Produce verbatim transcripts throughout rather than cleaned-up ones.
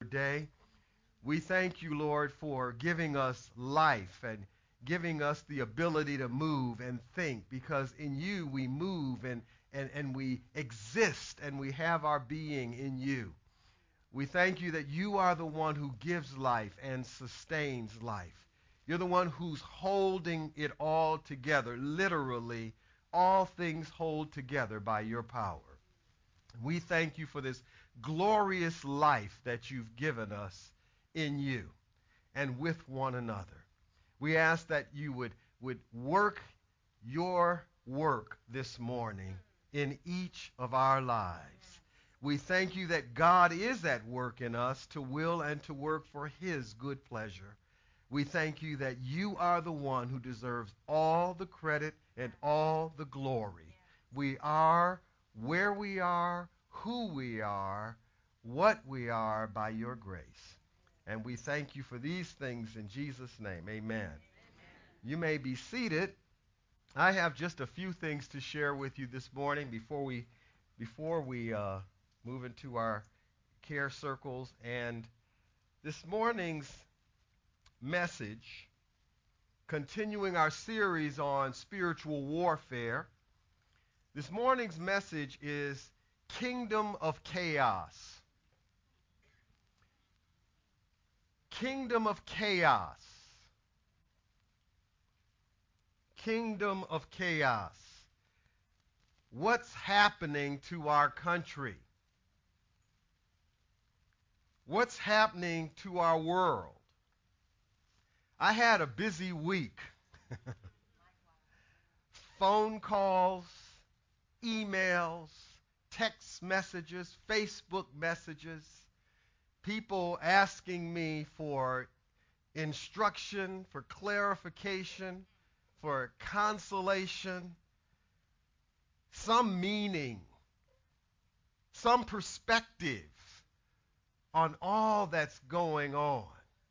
day. We thank you, Lord, for giving us life and giving us the ability to move and think, because in you we move and, and, and we exist and we have our being in you. We thank you that you are the one who gives life and sustains life. You're the one who's holding it all together. Literally, all things hold together by your power. We thank you for this glorious life that you've given us in you and with one another. We ask that you would, would work your work this morning in each of our lives. We thank you that God is at work in us to will and to work for his good pleasure. We thank you that you are the one who deserves all the credit and all the glory. We are where we are, who we are, what we are by your grace. And we thank you for these things in Jesus' name. Amen. Amen. You may be seated. I have just a few things to share with you this morning before we before we uh, move into our care circles. And this morning's message, continuing our series on spiritual warfare, this morning's message is Kingdom of Chaos. Kingdom of Chaos. Kingdom of Chaos. What's happening to our country? What's happening to our world? I had a busy week. Phone calls, emails, text messages, Facebook messages, people asking me for instruction, for clarification, for consolation, some meaning, some perspective on all that's going on.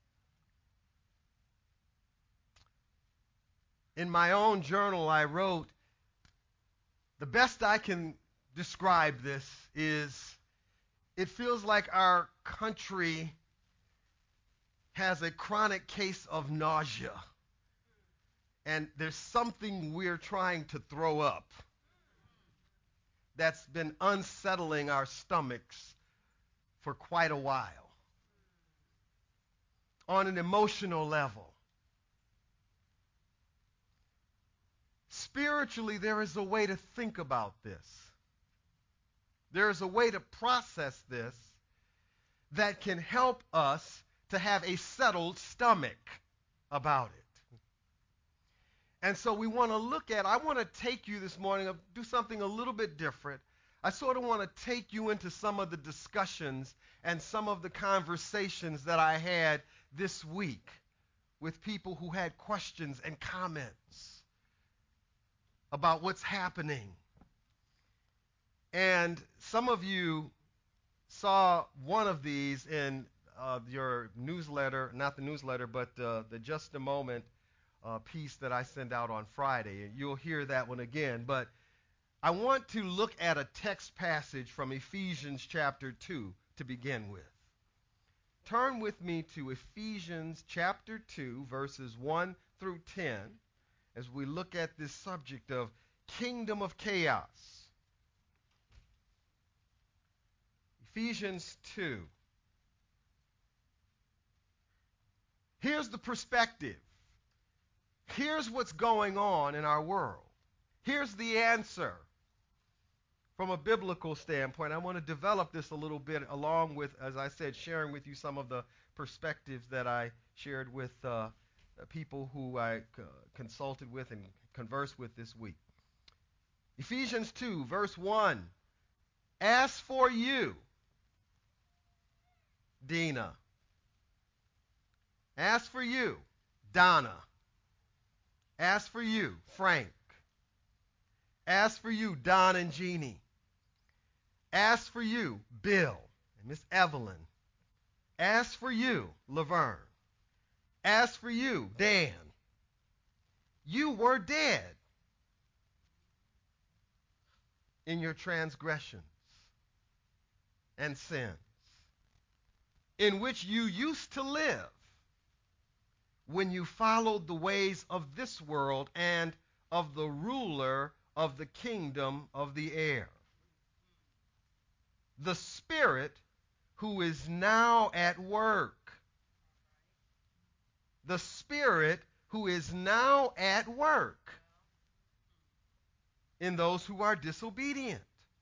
In my own journal, I wrote, the best I can describe this is, it feels like our country has a chronic case of nausea, and there's something we're trying to throw up that's been unsettling our stomachs for quite a while. On an emotional level. Spiritually, there is a way to think about this. There is a way to process this that can help us to have a settled stomach about it. And so we want to look at, I want to take you this morning, do something a little bit different. I sort of want to take you into some of the discussions and some of the conversations that I had this week with people who had questions and comments about what's happening. And some of you saw one of these in uh, your newsletter, not the newsletter, but uh, the Just a Moment uh, piece that I send out on Friday. And you'll hear that one again. But I want to look at a text passage from Ephesians chapter two to begin with. Turn with me to Ephesians chapter two, verses one through ten, as we look at this subject of Kingdom of Chaos. Ephesians two. Here's the perspective. Here's what's going on in our world. Here's the answer from a biblical standpoint. I want to develop this a little bit along with, as I said, sharing with you some of the perspectives that I shared with uh, people who I uh, consulted with and conversed with this week. Ephesians two, verse one. As for you, Dina. As for you, Donna. As for you, Frank. As for you, Don and Jeannie. As for you, Bill and Miss Evelyn. As for you, Laverne. As for you, Dan. You were dead in your transgressions and sins. in which you used to live when you followed the ways of this world and of the ruler of the kingdom of the air, the Spirit who is now at work. The Spirit who is now at work in those who are disobedient.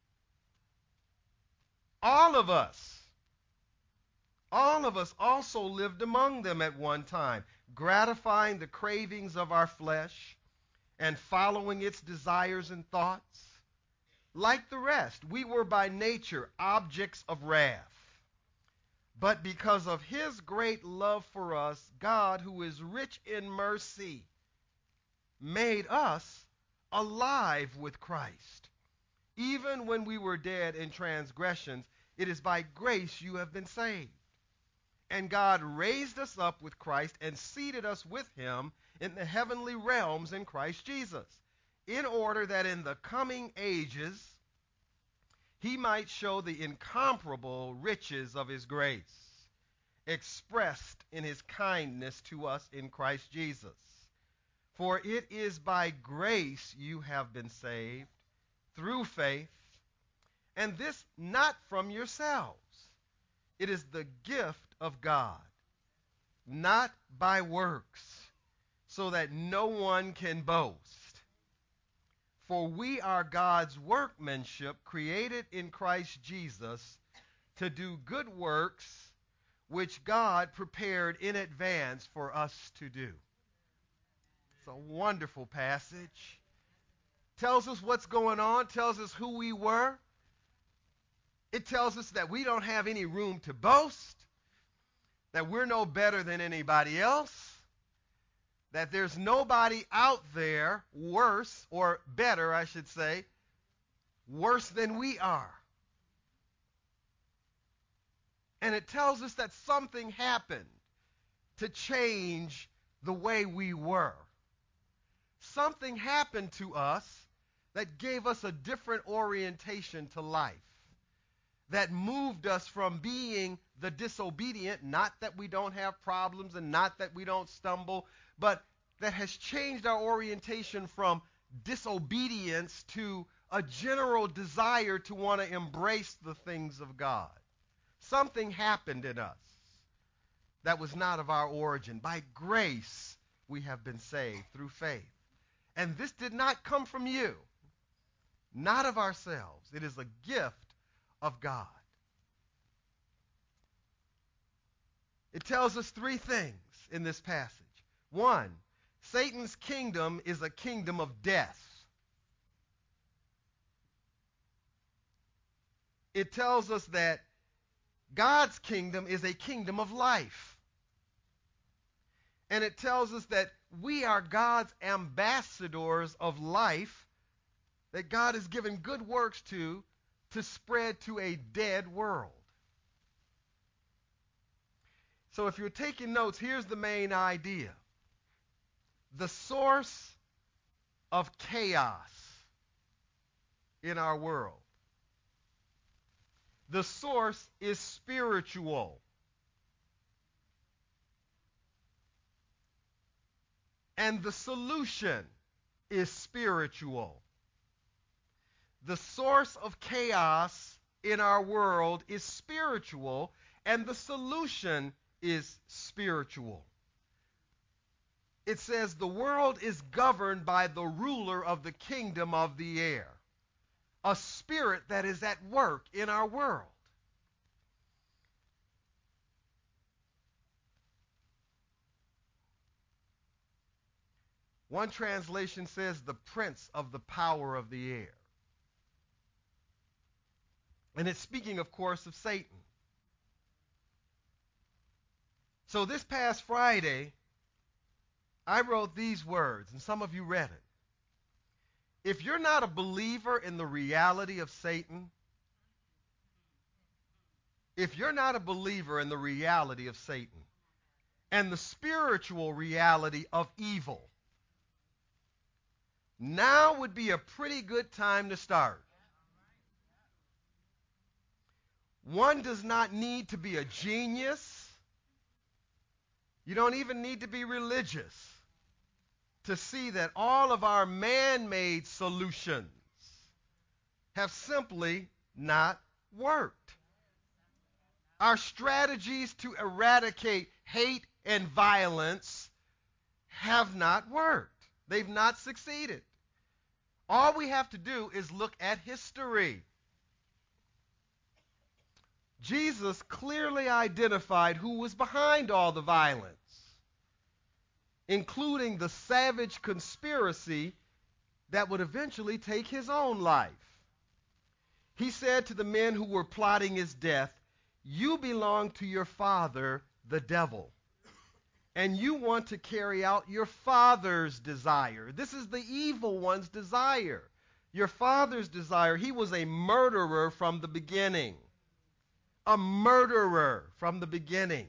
All of us, all of us also lived among them at one time, gratifying the cravings of our flesh and following its desires and thoughts. Like the rest, we were by nature objects of wrath. But because of his great love for us, God, who is rich in mercy, made us alive with Christ. Even when we were dead in transgressions, it is by grace you have been saved. And God raised us up with Christ and seated us with him in the heavenly realms in Christ Jesus, in order that in the coming ages he might show the incomparable riches of his grace, expressed in his kindness to us in Christ Jesus. For it is by grace you have been saved, through faith, and this not from yourselves. It is the gift of God, not by works, so that no one can boast. For we are God's workmanship, created in Christ Jesus to do good works, which God prepared in advance for us to do. It's a wonderful passage. Tells us what's going on, tells us who we were. It tells us that we don't have any room to boast, that we're no better than anybody else, that there's nobody out there worse, or better, I should say, worse than we are. And it tells us that something happened to change the way we were. Something happened to us that gave us a different orientation to life, that moved us from being the disobedient, not that we don't have problems and not that we don't stumble, but that has changed our orientation from disobedience to a general desire to want to embrace the things of God. Something happened in us that was not of our origin. By grace we have been saved through faith. And this did not come from you, not of ourselves. It is a gift of God. It tells us three things in this passage. One, Satan's kingdom is a kingdom of death. It tells us that God's kingdom is a kingdom of life. And it tells us that we are God's ambassadors of life, that God has given good works to, to spread to a dead world. So if you're taking notes, here's the main idea. The source of chaos in our world, the source is spiritual. And the solution is spiritual. The source of chaos in our world is spiritual, and the solution is spiritual. It says the world is governed by the ruler of the kingdom of the air, a spirit that is at work in our world. One translation says the prince of the power of the air. And it's speaking, of course, of Satan. So this past Friday, I wrote these words, and some of you read it. If you're not a believer in the reality of Satan, if you're not a believer in the reality of Satan and the spiritual reality of evil, now would be a pretty good time to start. One does not need to be a genius. You don't even need to be religious to see that all of our man-made solutions have simply not worked. Our strategies to eradicate hate and violence have not worked. They've not succeeded. All we have to do is look at history. Jesus clearly identified who was behind all the violence, including the savage conspiracy that would eventually take his own life. He said to the men who were plotting his death, "You belong to your father, the devil, and you want to carry out your father's desire." This is the evil one's desire. Your father's desire. He was a murderer from the beginning. A murderer from the beginning.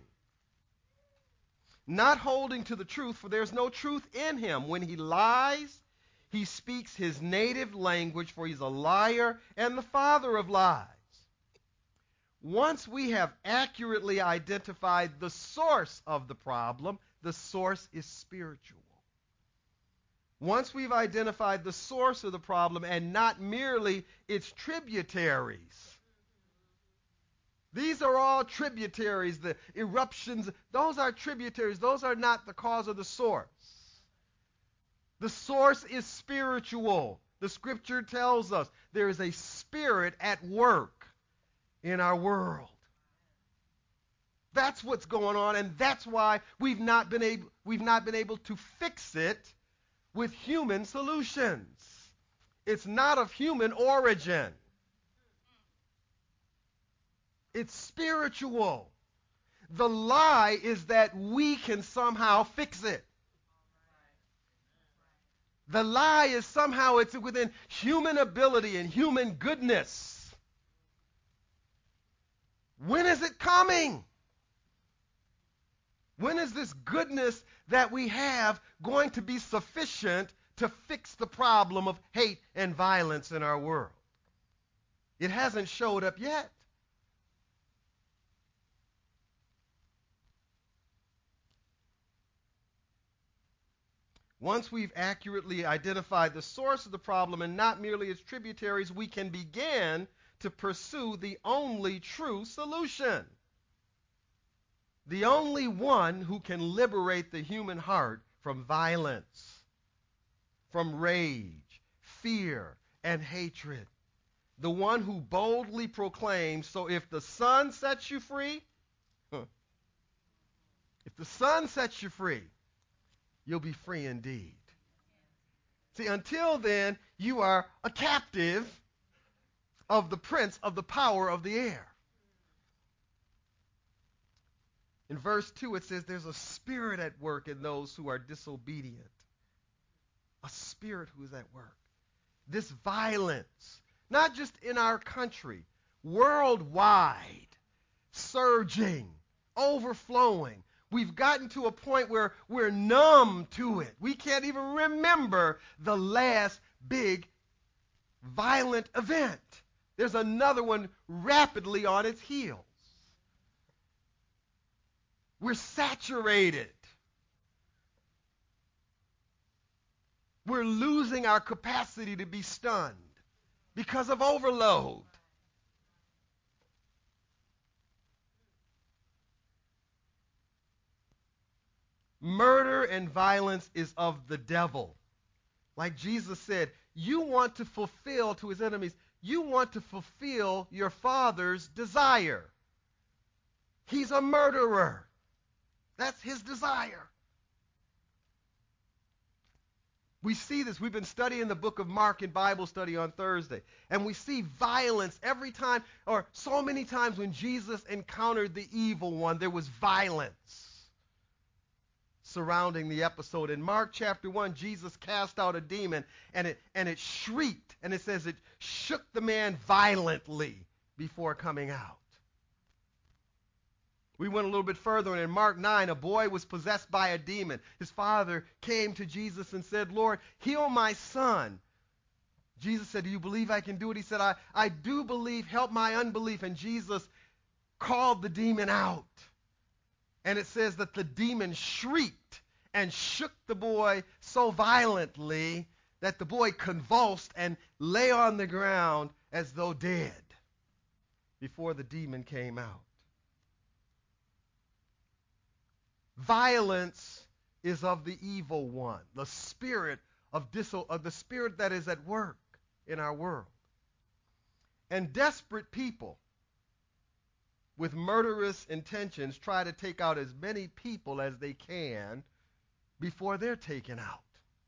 Not holding to the truth, for there's no truth in him. When he lies, he speaks his native language, for he's a liar and the father of lies. Once we have accurately identified the source of the problem, the source is spiritual. Once we've identified the source of the problem and not merely its tributaries. These are all tributaries, the eruptions, those are tributaries. Those are not the cause of the source. The source is spiritual. The scripture tells us there is a spirit at work in our world. That's what's going on, and that's why we've not been able, we've not been able to fix it with human solutions. It's not of human origin. It's spiritual. The lie is that we can somehow fix it. The lie is somehow it's within human ability and human goodness. When is it coming? When is this goodness that we have going to be sufficient to fix the problem of hate and violence in our world? It hasn't showed up yet. Once we've accurately identified the source of the problem and not merely its tributaries, we can begin to pursue the only true solution. The only one who can liberate the human heart from violence, from rage, fear, and hatred. The one who boldly proclaims, so if the Son sets you free, huh, if the Son sets you free, you'll be free indeed. See, until then, you are a captive of the prince of the power of the air. In verse two, it says there's a spirit at work in those who are disobedient. A spirit who is at work. This violence, not just in our country, worldwide, surging, overflowing. We've gotten to a point where we're numb to it. We can't even remember the last big violent event. There's another one rapidly on its heels. We're saturated. We're losing our capacity to be stunned because of overload. Murder and violence is of the devil. Like Jesus said, you want to fulfill to his enemies, you want to fulfill your father's desire. He's a murderer. That's his desire. We see this. We've been studying the book of Mark in Bible study on Thursday. And we see violence every time, or so many times when Jesus encountered the evil one, there was violence surrounding the episode. In Mark chapter one, Jesus cast out a demon, and it, and it shrieked, and it says it shook the man violently before coming out. We went a little bit further, and in Mark nine, a boy was possessed by a demon. His father came to Jesus and said, Lord, heal my son. Jesus said, do you believe I can do it? He said, I, I do believe, help my unbelief. And Jesus called the demon out. And it says that the demon shrieked and shook the boy so violently that the boy convulsed and lay on the ground as though dead before the demon came out. Violence is of the evil one, the spirit of, diso- of the spirit that is at work in our world. And desperate people with murderous intentions try to take out as many people as they can before they're taken out.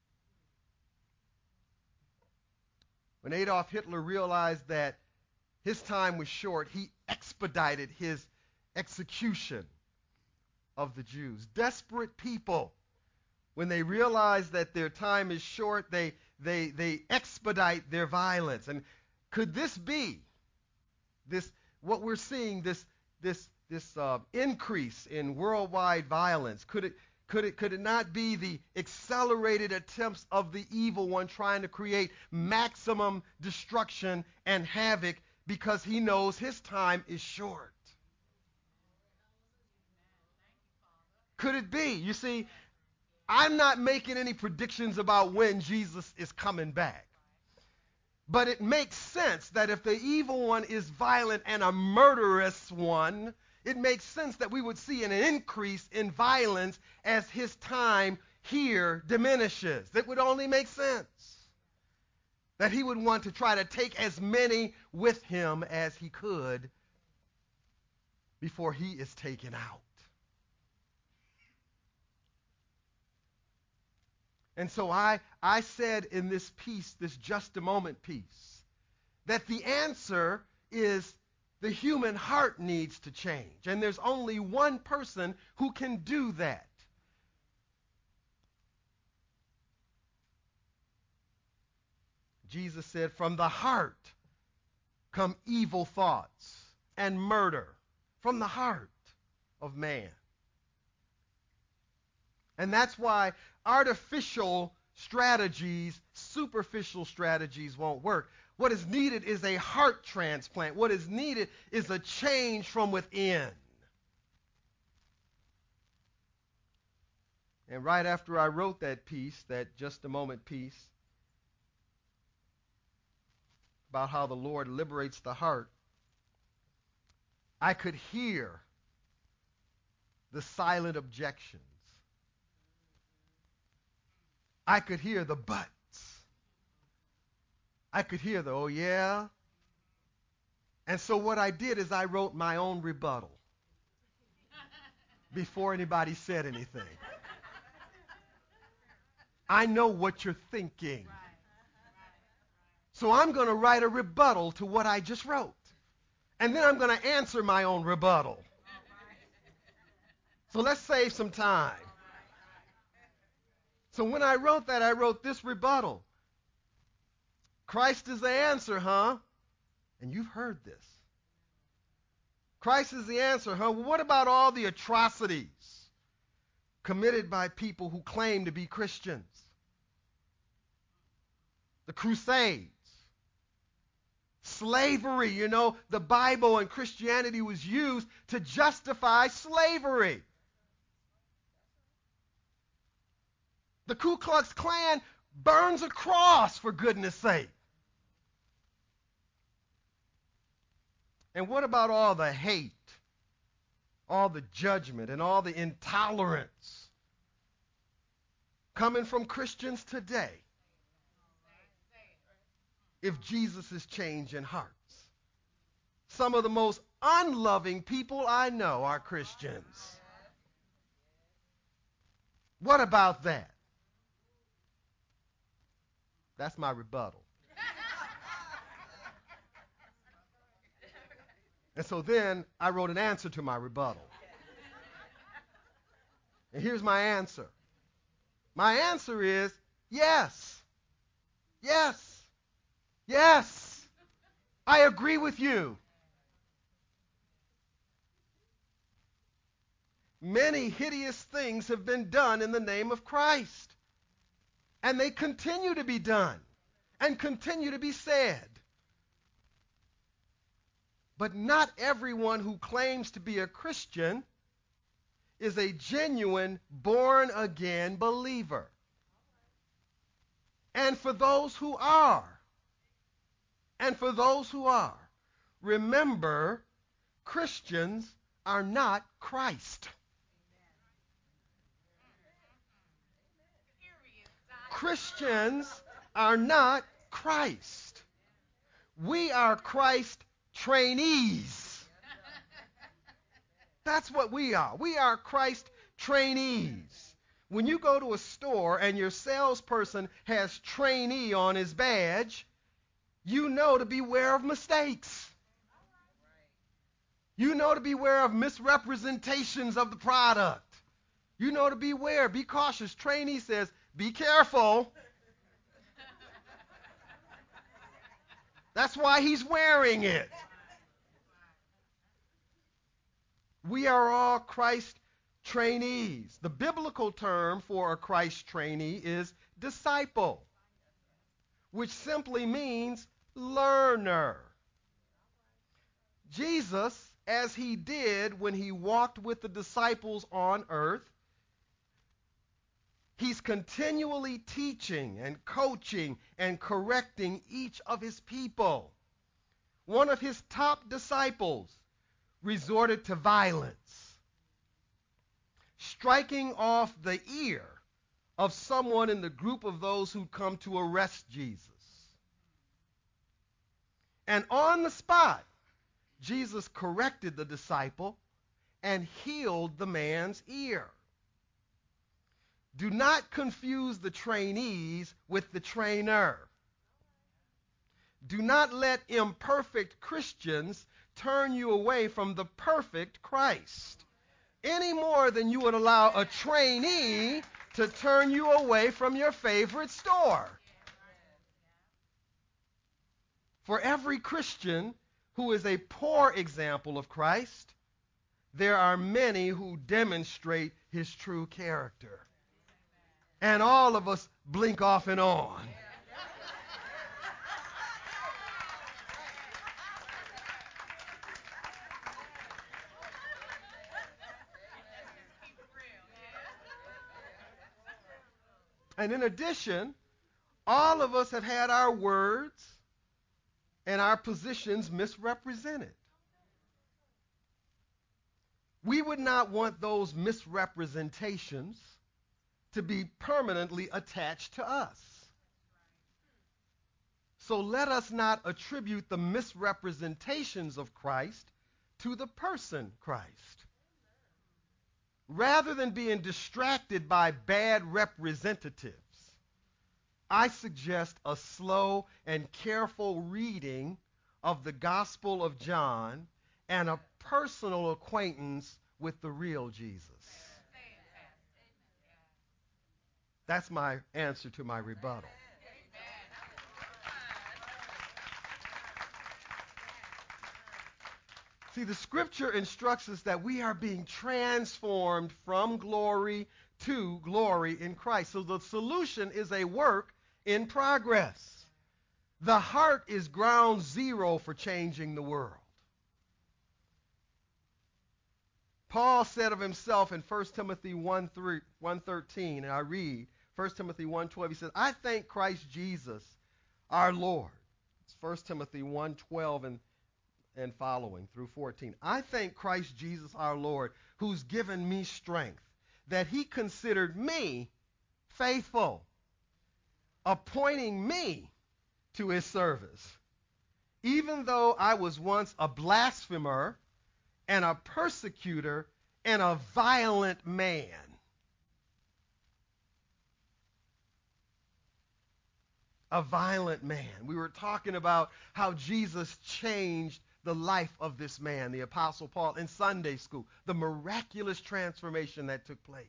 When Adolf Hitler realized that his time was short, he expedited his execution of the Jews. Desperate people, when they realize that their time is short, they, they, they expedite their violence. And could this be this what we're seeing, this this this uh, increase in worldwide violence? Could it could it could it not be the accelerated attempts of the evil one trying to create maximum destruction and havoc because he knows his time is short? Could it be? You see, I'm not making any predictions about when Jesus is coming back. But it makes sense that if the evil one is violent and a murderous one, it makes sense that we would see an increase in violence as his time here diminishes. It would only make sense that he would want to try to take as many with him as he could before he is taken out. And so I, I said in this piece, this Just a Moment piece, that the answer is the human heart needs to change. And there's only one person who can do that. Jesus said, from the heart come evil thoughts and murder. From the heart of man. And that's why artificial strategies, superficial strategies won't work. What is needed is a heart transplant. What is needed is a change from within. And right after I wrote that piece, that Just a Moment piece, about how the Lord liberates the heart, I could hear the silent objections. I could hear the buts. I could hear the, oh yeah. And so what I did is I wrote my own rebuttal before anybody said anything. I know what you're thinking. So I'm going to write a rebuttal to what I just wrote. And then I'm going to answer my own rebuttal. So let's save some time. So when I wrote that, I wrote this rebuttal. Christ is the answer, huh? And you've heard this. Christ is the answer, huh? Well, what about all the atrocities committed by people who claim to be Christians? The Crusades. Slavery, you know, the Bible and Christianity was used to justify slavery. The Ku Klux Klan burns a cross, for goodness sake. And what about all the hate, all the judgment, and all the intolerance coming from Christians today if Jesus is changing hearts? Some of the most unloving people I know are Christians. What about that? That's my rebuttal. And so then I wrote an answer to my rebuttal. And here's my answer. My answer is yes. Yes. Yes. I agree with you. Many hideous things have been done in the name of Christ. And they continue to be done and continue to be said. But not everyone who claims to be a Christian is a genuine born-again believer. And for those who are, and for those who are, remember, Christians are not Christ. Christians are not Christ. We are Christ trainees. That's what we are. We are Christ trainees. When you go to a store and your salesperson has trainee on his badge, you know to beware of mistakes. You know to beware of misrepresentations of the product. You know to beware, be cautious. Trainee says, be careful. That's why he's wearing it. We are all Christ trainees. The biblical term for a Christ trainee is disciple, which simply means learner. Jesus, as he did when he walked with the disciples on earth, he's continually teaching and coaching and correcting each of his people. One of his top disciples resorted to violence, striking off the ear of someone in the group of those who come to arrest Jesus. And on the spot, Jesus corrected the disciple and healed the man's ear. Do not confuse the trainees with the trainer. Do not let imperfect Christians turn you away from the perfect Christ, any more than you would allow a trainee to turn you away from your favorite store. For every Christian who is a poor example of Christ, there are many who demonstrate his true character. And all of us blink off and on. And in addition, all of us have had our words and our positions misrepresented. We would not want those misrepresentations to be permanently attached to us. So let us not attribute the misrepresentations of Christ to the person Christ. Rather than being distracted by bad representatives, I suggest a slow and careful reading of the Gospel of John and a personal acquaintance with the real Jesus. That's my answer to my rebuttal. See, the scripture instructs us that we are being transformed from glory to glory in Christ. So the solution is a work in progress. The heart is ground zero for changing the world. Paul said of himself in First Timothy one thirteen, and I read First Timothy one twelve, he says, I thank Christ Jesus our Lord. It's First Timothy one twelve and, and following through fourteen. I thank Christ Jesus our Lord, who's given me strength, that he considered me faithful, appointing me to his service, even though I was once a blasphemer and a persecutor and a violent man. A violent man. We were talking about how Jesus changed the life of this man, the Apostle Paul, in Sunday school, the miraculous transformation that took place.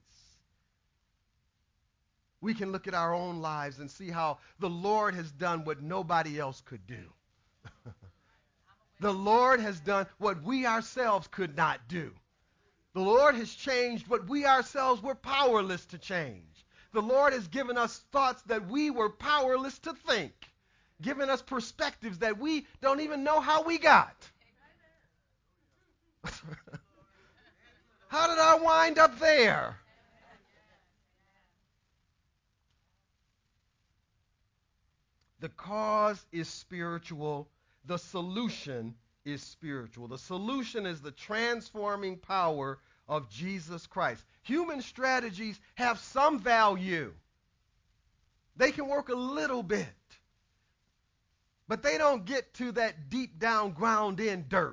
We can look at our own lives and see how the Lord has done what nobody else could do. The Lord has done what we ourselves could not do. The Lord has changed what we ourselves were powerless to change. The Lord has given us thoughts that we were powerless to think, given us perspectives that we don't even know how we got. How did I wind up there? The cause is spiritual. The solution is spiritual. The solution is the transforming power of Jesus Christ. Human strategies have some value. They can work a little bit, but they don't get to that deep down ground in dirt.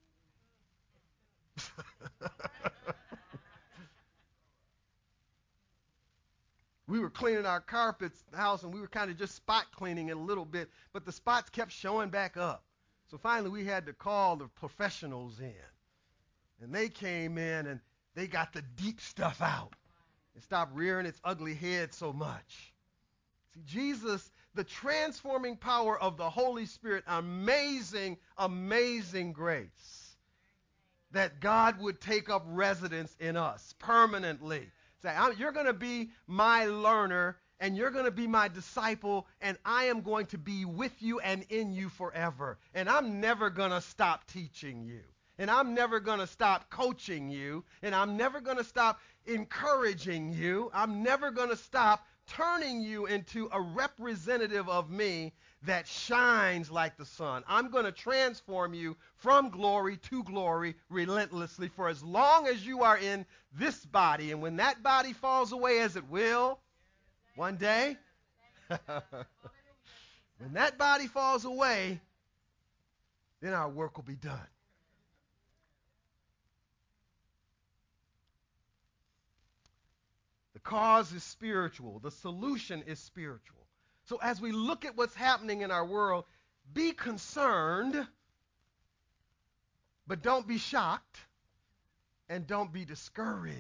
We were cleaning our carpets in the house, and we were kind of just spot cleaning it a little bit, but the spots kept showing back up. So finally we had to call the professionals in. And they came in and they got the deep stuff out and stopped rearing its ugly head so much. See, Jesus, the transforming power of the Holy Spirit, amazing, amazing grace that God would take up residence in us permanently. Say, you're going to be my learner, and you're going to be my disciple, and I am going to be with you and in you forever. And I'm never going to stop teaching you. And I'm never going to stop coaching you. And I'm never going to stop encouraging you. I'm never going to stop turning you into a representative of me that shines like the sun. I'm going to transform you from glory to glory relentlessly for as long as you are in this body. And when that body falls away, as it will one day, when that body falls away, then our work will be done. The cause is spiritual. The solution is spiritual. So as we look at what's happening in our world, be concerned, but don't be shocked, and don't be discouraged.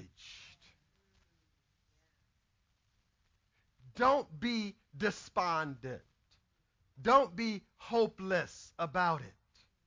Don't be despondent. Don't be hopeless about it.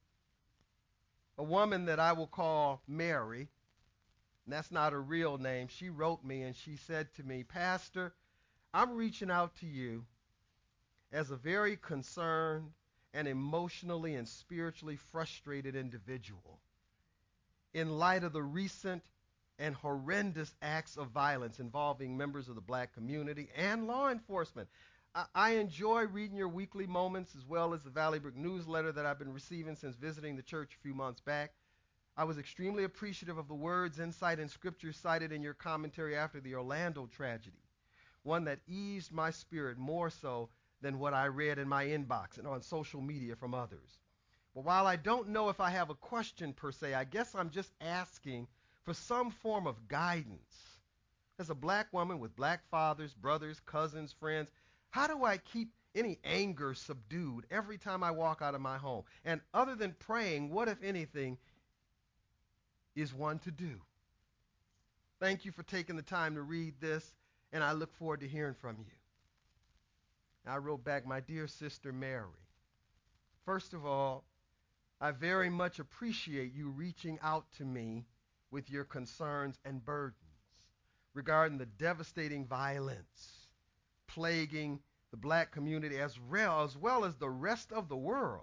A woman that I will call Mary, and that's not her real name, she wrote me and she said to me, Pastor, I'm reaching out to you as a very concerned and emotionally and spiritually frustrated individual in light of the recent and horrendous acts of violence involving members of the black community and law enforcement. I, I enjoy reading your weekly moments as well as the Valley Brook newsletter that I've been receiving since visiting the church a few months back. I was extremely appreciative of the words, insight, and scripture cited in your commentary after the Orlando tragedy, one that eased my spirit more so than what I read in my inbox and on social media from others. But while I don't know if I have a question per se, I guess I'm just asking for some form of guidance. As a black woman with black fathers, brothers, cousins, friends, how do I keep any anger subdued every time I walk out of my home? And other than praying, what, if anything, is one to do? Thank you for taking the time to read this, and I look forward to hearing from you. I wrote back, my dear sister Mary, first of all, I very much appreciate you reaching out to me with your concerns and burdens regarding the devastating violence plaguing the black community as well, as well as the rest of the world.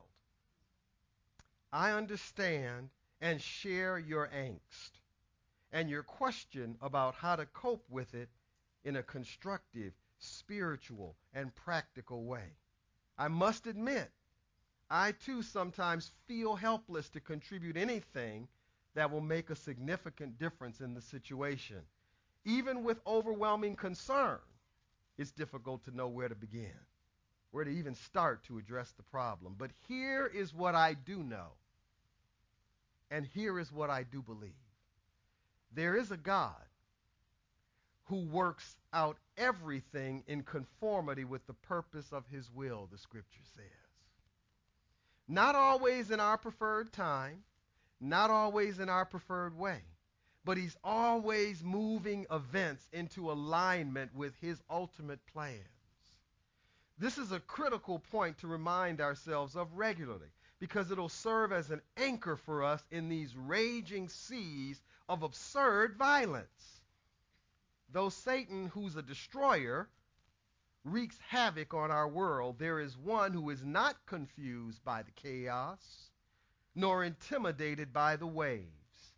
I understand and share your angst and your question about how to cope with it in a constructive, spiritual, and practical way. I must admit, I too sometimes feel helpless to contribute anything that will make a significant difference in the situation. Even with overwhelming concern, it's difficult to know where to begin, where to even start to address the problem. But here is what I do know, and here is what I do believe. There is a God who works out everything in conformity with the purpose of his will, the scripture says. Not always in our preferred time, not always in our preferred way, but he's always moving events into alignment with his ultimate plans. This is a critical point to remind ourselves of regularly, because it'll serve as an anchor for us in these raging seas of absurd violence. Though Satan, who's a destroyer, wreaks havoc on our world, there is one who is not confused by the chaos, nor intimidated by the waves.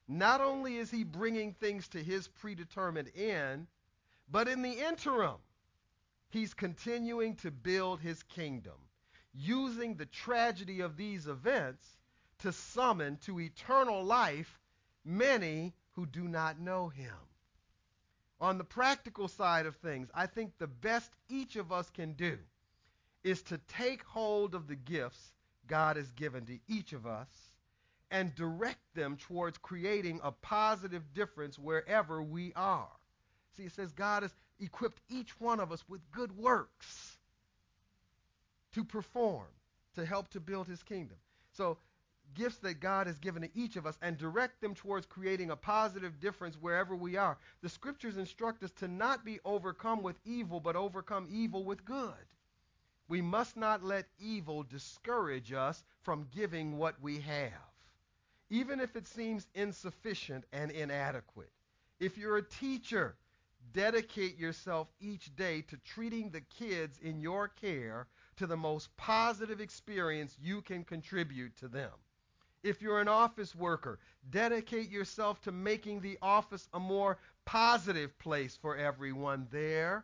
Not only is he bringing things to his predetermined end, but in the interim, he's continuing to build his kingdom, using the tragedy of these events to summon to eternal life many who do not know him. On the practical side of things, I think the best each of us can do is to take hold of the gifts God has given to each of us and direct them towards creating a positive difference wherever we are. See, it says God has equipped each one of us with good works to perform, to help to build his kingdom. So, gifts that God has given to each of us and direct them towards creating a positive difference wherever we are. The scriptures instruct us to not be overcome with evil, but overcome evil with good. We must not let evil discourage us from giving what we have, even if it seems insufficient and inadequate. If you're a teacher, dedicate yourself each day to treating the kids in your care to the most positive experience you can contribute to them. If you're an office worker, dedicate yourself to making the office a more positive place for everyone there.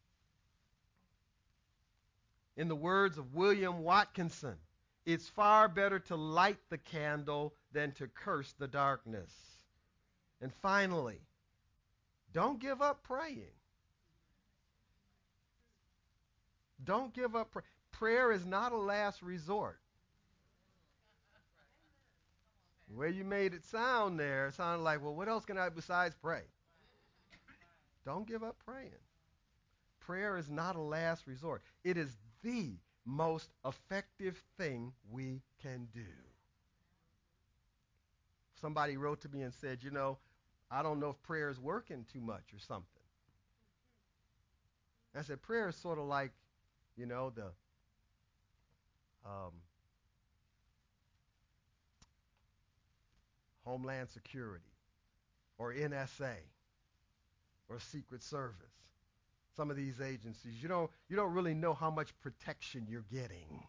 In the words of William Watkinson, it's far better to light the candle than to curse the darkness. And finally, don't give up praying. Don't give up. Pray- Prayer is not a last resort. The way you made it sound there, it sounded like, well, what else can I besides pray? Don't give up praying. Prayer is not a last resort. It is the most effective thing we can do. Somebody wrote to me and said, you know, I don't know if prayer is working too much or something. I said, prayer is sort of like, you know, the um, Homeland Security or N S A or Secret Service. Some of these agencies, you don't, you don't really know how much protection you're getting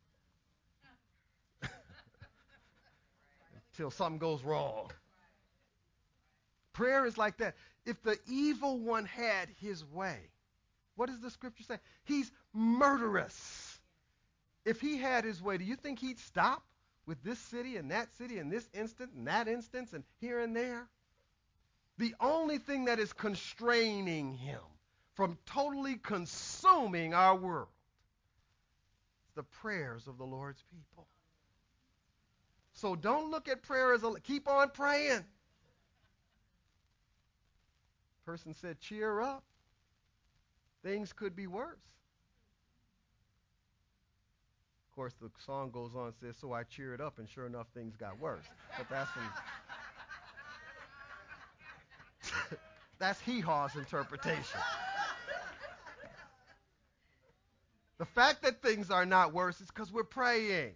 until something goes wrong. Prayer is like that. If the evil one had his way, what does the scripture say? He's murderous. If he had his way, do you think he'd stop with this city and that city and this instant and that instance and here and there? The only thing that is constraining him from totally consuming our world is the prayers of the Lord's people. So don't look at prayer as a, keep on praying. Person said, cheer up. Things could be worse. Of course, the song goes on and says, so I cheered up, and sure enough, things got worse. But that's from, that's Hee-Haw's interpretation. The fact that things are not worse is because we're praying.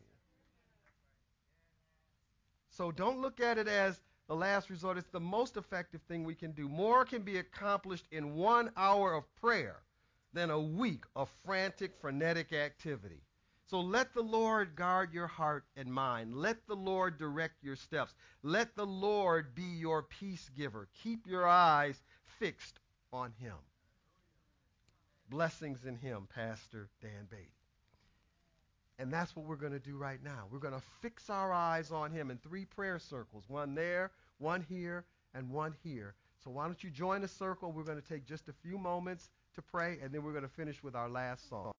So don't look at it as the last resort. It's the most effective thing we can do. More can be accomplished in one hour of prayer than a week of frantic, frenetic activity. So let the Lord guard your heart and mind. Let the Lord direct your steps. Let the Lord be your peace giver. Keep your eyes fixed on him. Blessings in him, Pastor Dan Beatty. And that's what we're going to do right now. We're going to fix our eyes on him in three prayer circles, one there, one here, and one here. So why don't you join the circle? We're going to take just a few moments to pray, and then we're going to finish with our last song.